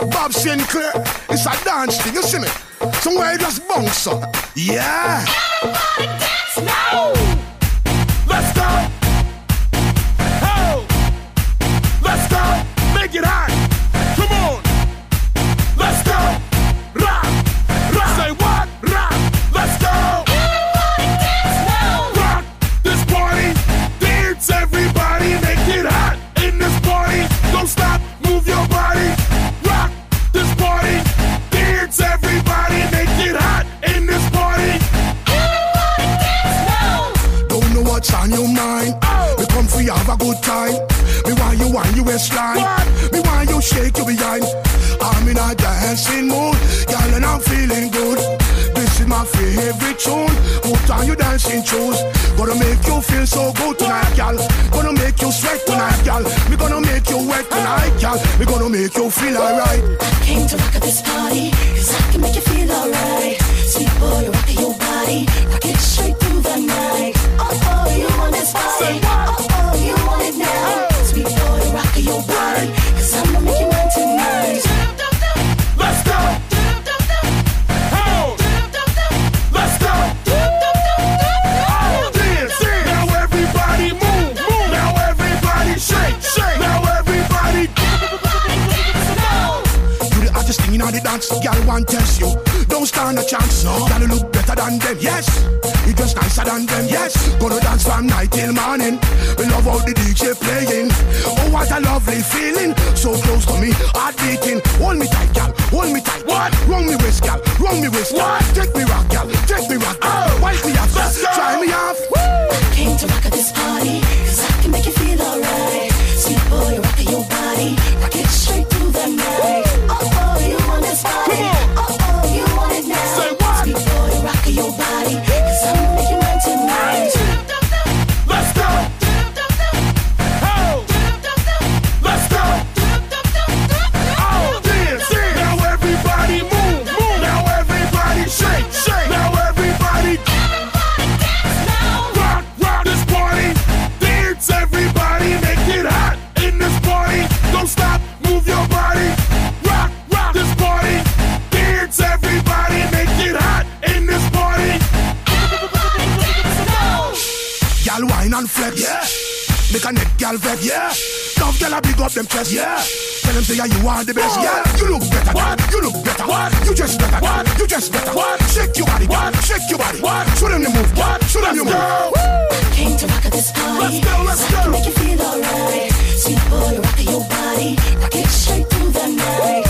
Bob Sinclair, it's a dance thing, you see me? Somewhere you just bounce up. Yeah. Everybody dance now. Let's go. Oh. Let's go. Make it hot. Come on. Let's go. Rock. Rock. Say what? Rock. Let's go. Everybody dance now. Rock this party. Dance everybody. Make it hot in this party. Don't stop. Move your body. Rock this party. Dance everybody. Make it hot in this party. Everybody dance now. Don't know what's on your mind. We come for you, have a good time. Me want you on your waistline. Me want you shake your behind. I'm in a dancing mood, girl, and I'm feeling good. This is my favorite tune. Put on your dancing shoes. Gonna make you feel so good tonight, girl. Gonna make you sweat tonight, girl. Me gonna make you wet tonight, girl. Me gonna make you feel alright. I came to rock at this party, 'cause I can make you feel alright. Sweet boy, rockin' your body, rock it straight through the night. Oh, you want this body? Oh, you want it now? Sweet boy, rockin' your body, 'cause I'ma make you mine tonight. Let's go. Oh. Let's go. Oh, dance. Now everybody move. Now everybody shake. Now everybody. You the hottest thing in the dance, girl, want test you. Don't stand a chance, no. Girl, you look better than them, yes. You just nicer than them, yes. Gonna dance from night till morning. We love how the DJ playing. Oh, what a lovely feeling. So close to me, heart beating. Hold me tight, girl, hold me tight. What? Wrong me waist, girl, wrong me waist. What? Take me rock, girl, take me rock, girl. Oh. Wipe me off, Let's go. try me off. I came to rock at this party, 'cause I can make you feel alright. Sweet boy, rockin' your body, rock it straight through the night. Oh, you want this body? Come on. Oh, you want it now? Say what? Sweet boy, rockin' your body, 'cause I'ma make you mine tonight. Let's go. Oh. Let's go. Oh, dance. Now everybody move. Now everybody shake. Now everybody. Rock this party. Dance everybody. Make it hot in this party. Don't stop. Move your body. Rock this party. Dance everybody. Make it hot in this party. Girl, wine and flex, yeah. Make a neck, girl, vex, yeah. Love, girl, I big up them chest, yeah. Tell them say yeah, you are the best, yeah. You look better, What? You look better, What? You just better, What? You just better, What? Shake your body, What? Shake your body, What? Show them you move, What? Show them you Let's move. go. Came to rock at this party, Let's go, let's 'cause I can go. make you feel alright. Sweet boy, rockin' your body, rock it straight through the night.